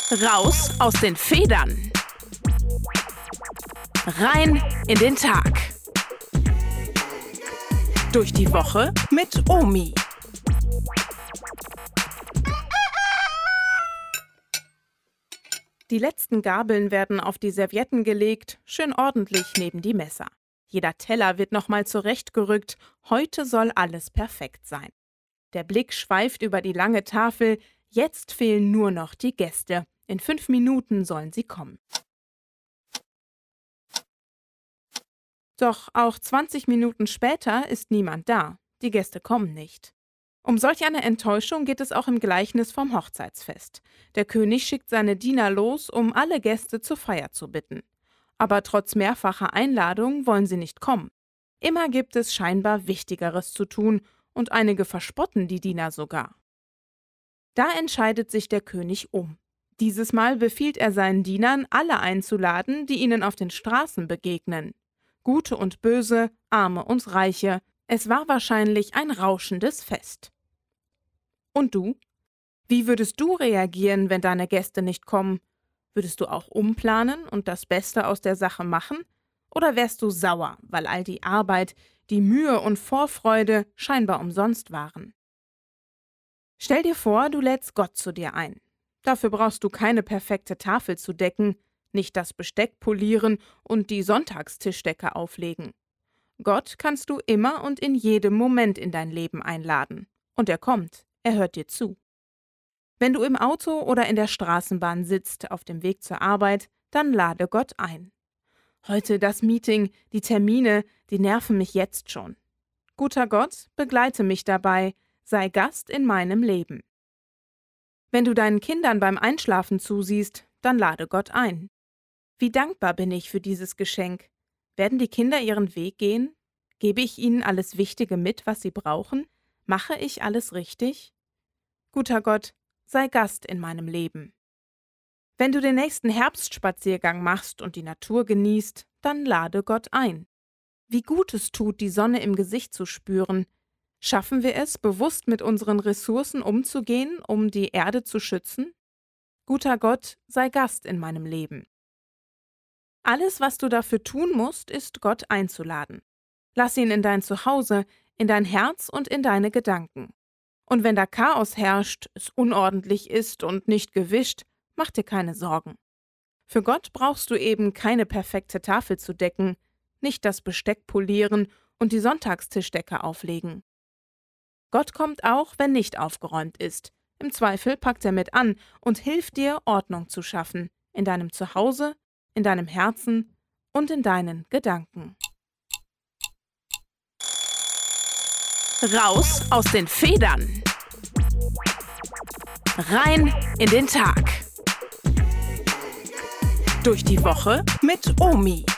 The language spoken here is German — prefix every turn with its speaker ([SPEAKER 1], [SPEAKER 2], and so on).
[SPEAKER 1] Raus aus den Federn. Rein in den Tag. Durch die Woche mit Omi. Die letzten Gabeln werden auf die Servietten gelegt, schön ordentlich neben die Messer. Jeder Teller wird nochmal zurechtgerückt. Heute soll alles perfekt sein. Der Blick schweift über die lange Tafel. Jetzt fehlen nur noch die Gäste. In 5 Minuten sollen sie kommen. Doch auch 20 Minuten später ist niemand da. Die Gäste kommen nicht. Um solch eine Enttäuschung geht es auch im Gleichnis vom Hochzeitsfest. Der König schickt seine Diener los, um alle Gäste zur Feier zu bitten. Aber trotz mehrfacher Einladung wollen sie nicht kommen. Immer gibt es scheinbar Wichtigeres zu tun und einige verspotten die Diener sogar. Da entscheidet sich der König um. Dieses Mal befiehlt er seinen Dienern, alle einzuladen, die ihnen auf den Straßen begegnen. Gute und Böse, Arme und Reiche. Es war wahrscheinlich ein rauschendes Fest. Und du? Wie würdest du reagieren, wenn deine Gäste nicht kommen? Würdest du auch umplanen und das Beste aus der Sache machen? Oder wärst du sauer, weil all die Arbeit, die Mühe und Vorfreude scheinbar umsonst waren? Stell dir vor, du lädst Gott zu dir ein. Dafür brauchst du keine perfekte Tafel zu decken, nicht das Besteck polieren und die Sonntagstischdecke auflegen. Gott kannst du immer und in jedem Moment in dein Leben einladen. Und er kommt, er hört dir zu. Wenn du im Auto oder in der Straßenbahn sitzt, auf dem Weg zur Arbeit, dann lade Gott ein. Heute das Meeting, die Termine, die nerven mich jetzt schon. Guter Gott, begleite mich dabei, sei Gast in meinem Leben. Wenn du deinen Kindern beim Einschlafen zusiehst, dann lade Gott ein. Wie dankbar bin ich für dieses Geschenk. Werden die Kinder ihren Weg gehen? Gebe ich ihnen alles Wichtige mit, was sie brauchen? Mache ich alles richtig? Guter Gott, sei Gast in meinem Leben. Wenn du den nächsten Herbstspaziergang machst und die Natur genießt, dann lade Gott ein. Wie gut es tut, die Sonne im Gesicht zu spüren. Schaffen wir es, bewusst mit unseren Ressourcen umzugehen, um die Erde zu schützen? Guter Gott, sei Gast in meinem Leben. Alles, was du dafür tun musst, ist, Gott einzuladen. Lass ihn in dein Zuhause, in dein Herz und in deine Gedanken. Und wenn da Chaos herrscht, es unordentlich ist und nicht gewischt, mach dir keine Sorgen. Für Gott brauchst du eben keine perfekte Tafel zu decken, nicht das Besteck polieren und die Sonntagstischdecke auflegen. Gott kommt auch, wenn nicht aufgeräumt ist. Im Zweifel packt er mit an und hilft dir, Ordnung zu schaffen, in deinem Zuhause, in deinem Herzen und in deinen Gedanken. Raus aus den Federn. Rein in den Tag. Durch die Woche mit Omi.